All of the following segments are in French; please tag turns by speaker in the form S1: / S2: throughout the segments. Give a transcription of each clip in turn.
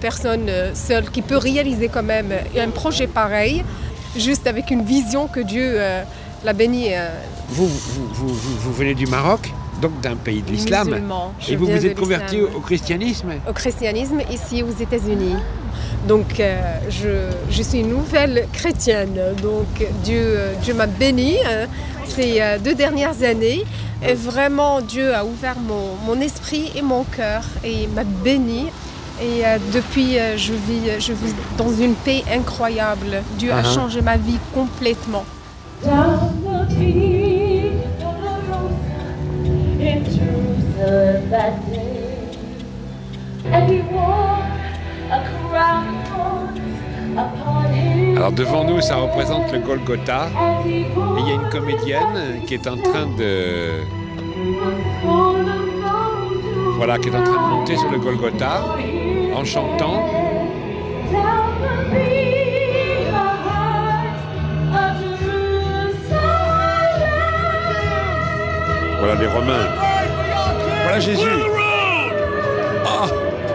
S1: personne seule qui peut réaliser quand même un projet pareil, juste avec une vision que Dieu l'a béni.
S2: Vous venez du Maroc, donc d'un pays de l'islam.
S1: Musulman.
S2: Et vous vous êtes converti au christianisme?
S1: Au christianisme, ici aux États-Unis. Donc je suis une nouvelle chrétienne. Donc Dieu m'a bénie ces 2 dernières années. Et vraiment, Dieu a ouvert mon esprit et mon cœur et m'a bénie. Et depuis, je vis dans une paix incroyable. Dieu a changé ma vie complètement.
S2: Alors devant nous, ça représente le Golgotha. Et il y a une comédienne qui est en train de... Voilà, qui est en train de monter sur le Golgotha en chantant. Voilà les Romains. Voilà Jésus. Ah.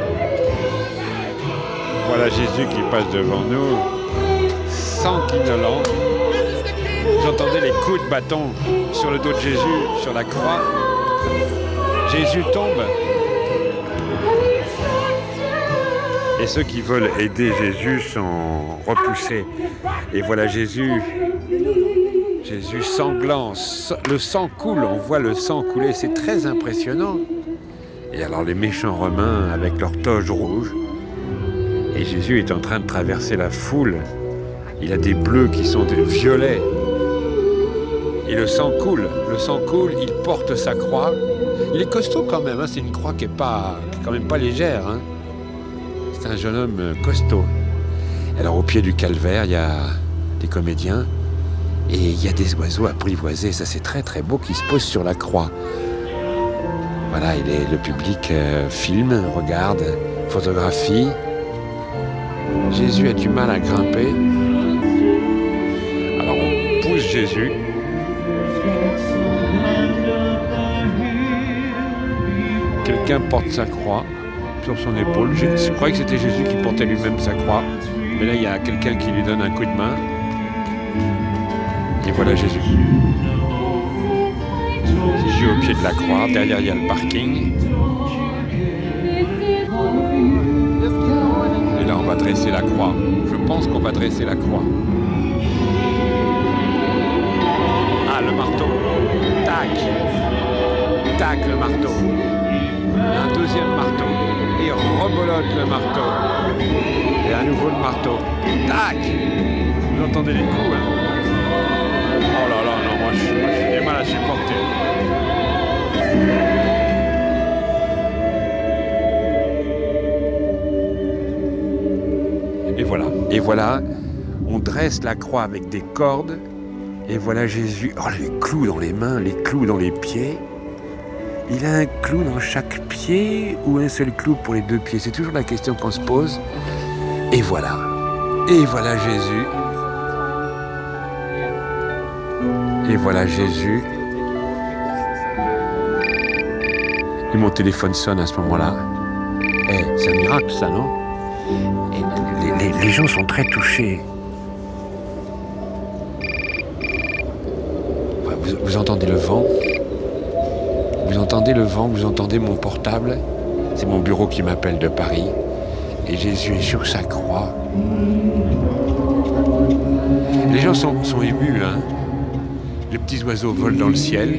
S2: Voilà Jésus qui passe devant nous, sanguinolent. Vous entendez les coups de bâton sur le dos de Jésus, sur la croix. Jésus tombe. Et ceux qui veulent aider Jésus sont repoussés. Et voilà Jésus sanglant, le sang coule, on voit le sang couler, c'est très impressionnant. Et alors les méchants Romains avec leur toge rouge, et Jésus est en train de traverser la foule. Il a des bleus qui sont des violets. Et le sang coule, il porte sa croix. Il est costaud quand même, c'est une croix qui est quand même pas légère. C'est un jeune homme costaud. Alors au pied du calvaire, il y a des comédiens. Et il y a des oiseaux apprivoisés, ça c'est très très beau, qui se posent sur la croix. Voilà, le public filme, regarde, photographie. Jésus a du mal à grimper. Alors on pousse Jésus. Quelqu'un porte sa croix sur son épaule. Je croyais que c'était Jésus qui portait lui-même sa croix. Mais là, il y a quelqu'un qui lui donne un coup de main. Et voilà Jésus. Jésus au pied de la croix. Derrière, il y a le parking. Et là, on va dresser la croix. Je pense qu'on va dresser la croix. Ah, le marteau. Tac. Tac, le marteau. Un deuxième marteau. Et rebolote le marteau. Et à nouveau le marteau. Tac. Vous entendez les coups, hein? Oh là là, non, moi j'ai du mal à supporter. Et voilà, on dresse la croix avec des cordes. Et voilà Jésus, oh les clous dans les mains, les clous dans les pieds. Il a un clou dans chaque pied ou un seul clou pour les 2 pieds? C'est toujours la question qu'on se pose. Et voilà Jésus. Et voilà Jésus. Et mon téléphone sonne à ce moment-là. C'est un miracle ça, non? Et les gens sont très touchés. Vous entendez le vent? Vous entendez le vent, vous entendez mon portable? C'est mon bureau qui m'appelle de Paris. Et Jésus est sur sa croix. Les gens sont émus, hein? Les petits oiseaux volent dans le ciel.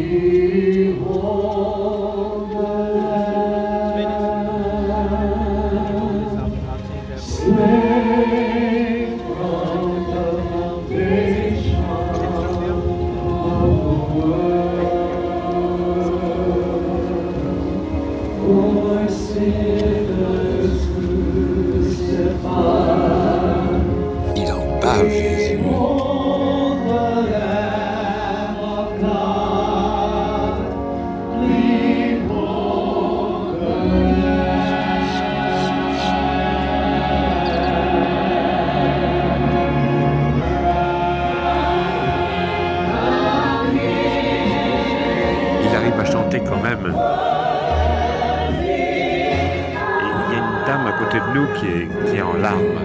S2: Il en bave, Jésus. nous qui est en larmes.